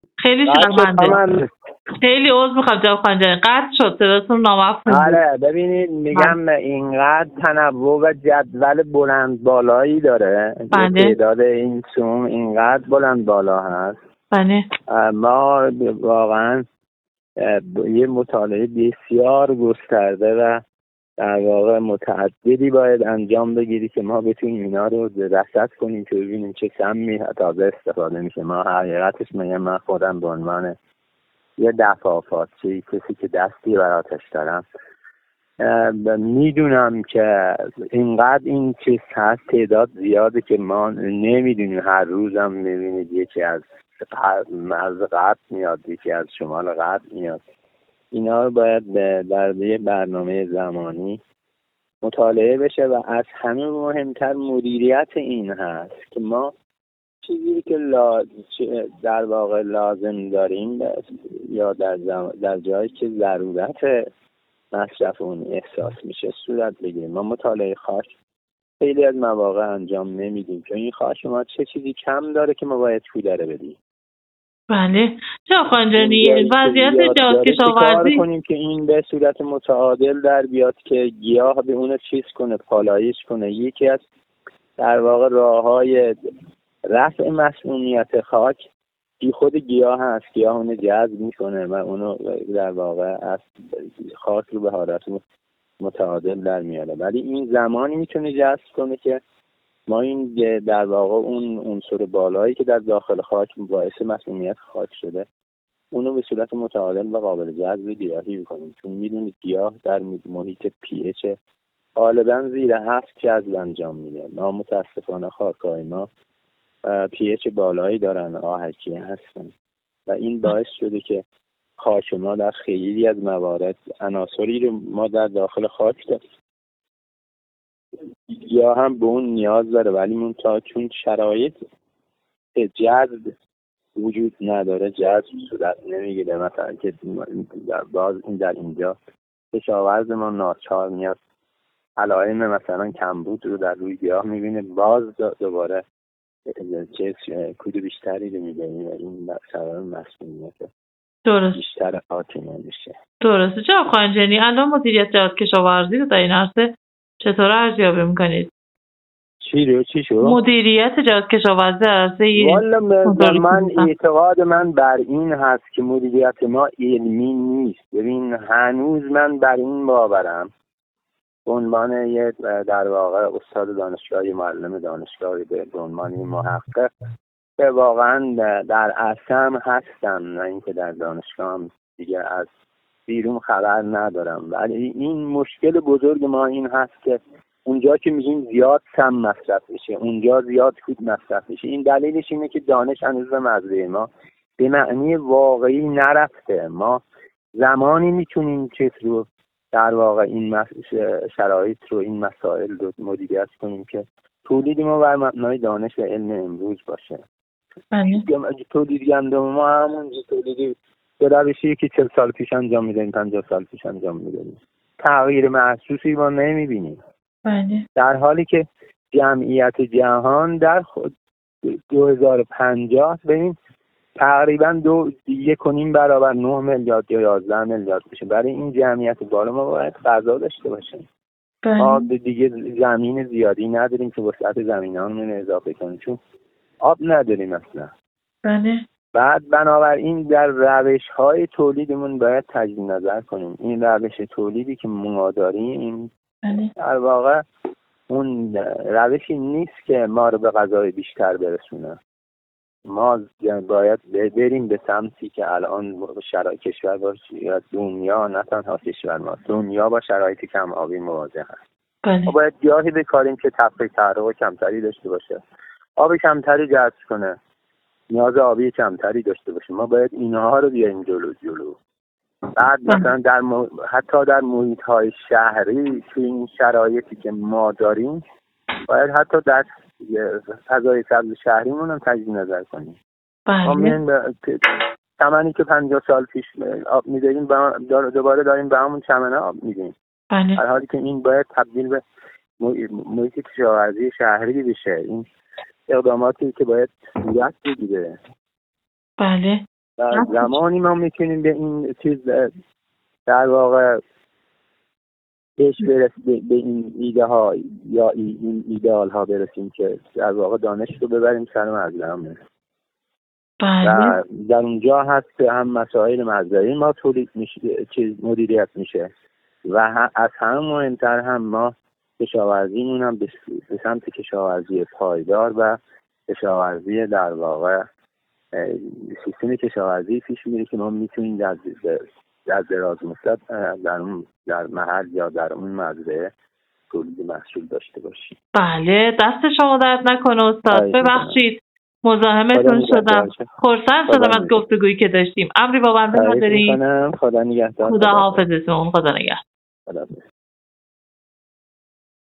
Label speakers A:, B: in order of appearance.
A: خیلی شرمنده. خیلی عذر میخوام جناب خانجانی، قطع شد صداتون نامفهوم.
B: آره ببینید میگم اینقدر تنوع و جدول بلند بالایی داره. تعداد این سوم اینقدر بلند بالا هست.
A: بله.
B: ما واقعا یه مطالعه بسیار گسترده و در واقع متعددی باید انجام بگیری که ما بتونیم اینا رو رصد کنیم که ببینیم چه سمی تازه استفاده میشه. ما حقیقتش من خودم به عنوان یه دفعاتی کسی که دستی براتش دارم میدونم که اینقدر این چیز هست، تعداد زیاده که ما نمیدونیم. هر روزم میبینید یکی از غرب میاد، یکی از شمال غرب میاد. اینا رو باید در یه برنامه زمانی مطالعه بشه و از همه مهمتر مدیریت این هست که ما چیزی که در واقع لازم داریم یا در جایی که ضرورت مصرف اون احساس میشه صورت بگیریم. ما مطالعه خاک خیلی از مواقع انجام نمیدیم چون این خاک ما چه چیزی کم داره که ما باید پودره بدیم.
A: بله جناب خانجانی، وضعیت جهاد کشاورزی
B: کنیم که این به صورت متعادل در بیاد که گیاه به اون چیز کنه، پالایش کنه. یکی از در واقع راههای رفع مسمومیت خاک بی خود گیاه هست. گیاه اونو جذب میکنه و اونو در واقع از خاک رو به حالت متعادل در میاره. ولی این زمانی میتونه جذب کنه که ما این در واقع اون عنصر بالایی که در داخل خاک باعث مسمومیت خاک شده اونو به صورت متعادل و قابل جذب گیاهی میکنیم. چون میدونید گیاه در محیط پی اچ غالبا زیر 7 جذب انجام میده. ما متاسفانه خاک‌های ما پی اچ بالایی دارن، آهکی هستن و این باعث شده که خاک ما در خیلی از موارد عناصری رو ما در داخل خاک داریم یا هم به اون نیاز داره ولی منتها چون شرایط جذب وجود نداره جذب صورت نمیگیره. مثلا که در اینجا کشاورز ما ناچار میاد علائم مثلا کمبود رو در روی گیاه میبینه، باز دوباره کود بیشتری رو میبینیم و این سبب مسئولیت
A: درست
B: بیشتر حاکمه میشه.
A: درسته. جناب خانجانی الان مدیریت جهاد کشاورزی رو در این عرصه چطور ارزیابی میکنید؟
B: چی شو؟
A: مدیریت جهاد کشاورزی در عرصه
B: والا من اعتقاد من بر این هست که مدیریت ما علمی نیست. ببین هنوز من بر این باورم به عنوان یه در واقع استاد دانشگاهی، معلم دانشگاهی، به عنوان محقق که واقعا در عرصه هم هستم، نه اینکه در دانشگاه هم دیگه از بیرون خبر ندارم. ولی این مشکل بزرگ ما این هست که اونجا که میگیم زیاد سم مصرف میشه، اونجا زیاد کود مصرف میشه. این دلیلش اینه که دانش هنوز به مزرعه ما به معنی واقعی نرفته. ما زمانی میتونیم چیز رو در واقع این شرایط رو، این مسائل رو مدیریت کنیم که تولید ما بر مبنای دانش و علم امروز باشه. تولید گندم ما همون تولیدی به روشی که 40 سال پیش انجام میدیم، 50 سال پیش انجام میدیم. تغییر محسوسی ما نمیبینیم. در حالی که جمعیت جهان در 2050 ببین تقریبا 1.5 برابر 9 میلیارد یا 11 میلیارد بشه. برای این جمعیت بالا ما باید غذا داشته باشیم. ما دیگه زمین زیادی نداریم که وسعت زمینامون اضافه کنیم چون آب نداریم اصلا. بعد بنابراین در روش‌های تولیدمون باید تجدید نظر کنیم. این روش تولیدی که ما داریم در واقع اون روشی نیست که ما رو به غذای بیشتر برسونه. ما باید بریم به سمتی که الان شرایط کشور باشه، دنیا نه تنها کشور ما، دنیا با شرایط کم آبی مواجه هست. ما باید گیاهی بکاریم که طبقه تحرک کمتری داشته باشه، آب کمتری جذب کنه، نیاز آبی کمتری داشته باشه. ما باید اینها رو بیاریم جلو. بعد مثلا حتی در محیط‌های شهری توی این شرایطی که ما داریم باید حتی در فضای سبز شهریمون هم تجدید نظر کنیم. ما می‌بینیم چمنی که 50 سال پیش آب می‌دادیم دوباره داریم به همون چمنه آب میدیم. در حالی که این باید تبدیل به محیط کشاورزی شهری بشه. این اقداماتی که باید صورت بگیره. زمانی ما میتونیم به این چیز در واقع پیش برسیم، به این ایده ها یا این ایدئال ها برسیم که در واقع دانش رو ببریم سر مزرعه. و در اونجا هست که هم مسائل مزرعی ما تولید میشه، مدیریت میشه و از همه مهمتر هم ما کشاورزیمون هم به سمت کشاورزی پایدار و کشاورزی در واقع سیستم کشاورزی پیش میره که ما میتونیم در دراز مدت در محل یا در اون مزرعه تولید محصول داشته باشیم.
A: بله، دست شما درد نکنه استاد. ببخشید مزاحمتون شدم. خرسند شدم از گفتگویی که داشتیم. امری با بنده نداریم.
B: خدا نگهدار.
A: خدا حافظتون. خدا نگهدار.